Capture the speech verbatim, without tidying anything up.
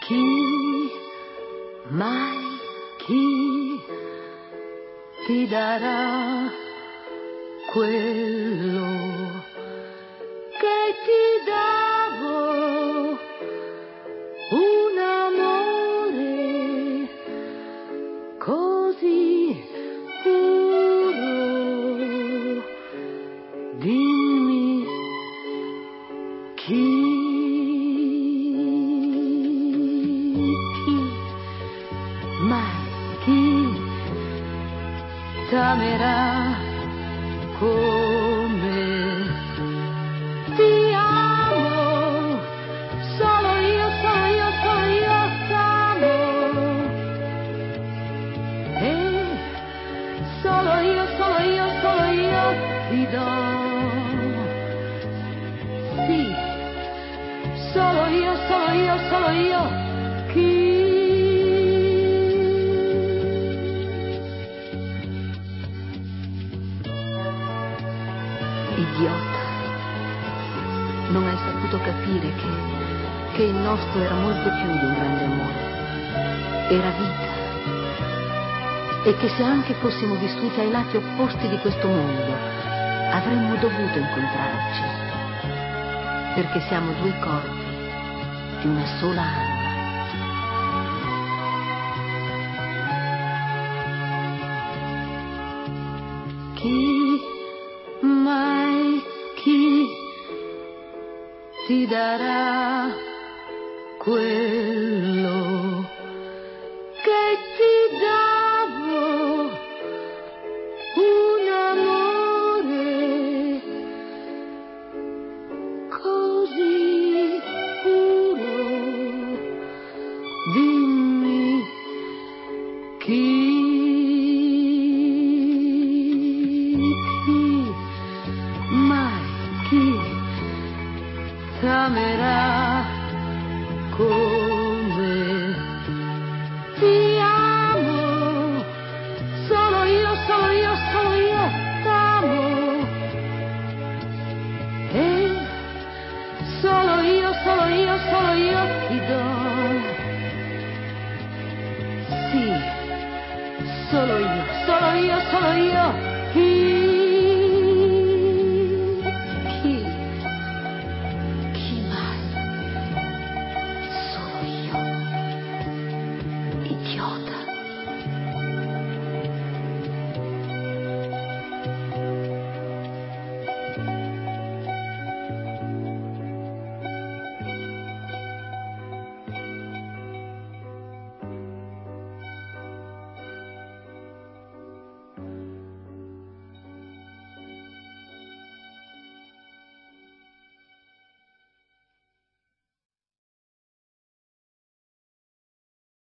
Chi, mai chi ti darà quello che ti davo, un amore così puro? Dimmi chi. T'amerà come ti amo, solo io, solo io, solo io t'amo, e solo io, solo io, solo io ti do, sì, solo io, solo io, solo io, chi. Idiota, non hai saputo capire che, che il nostro era molto più di un grande amore, era vita, e che se anche fossimo vissuti ai lati opposti di questo mondo, avremmo dovuto incontrarci, perché siamo due corpi di una sola anima. Chi mai chi ti darà quel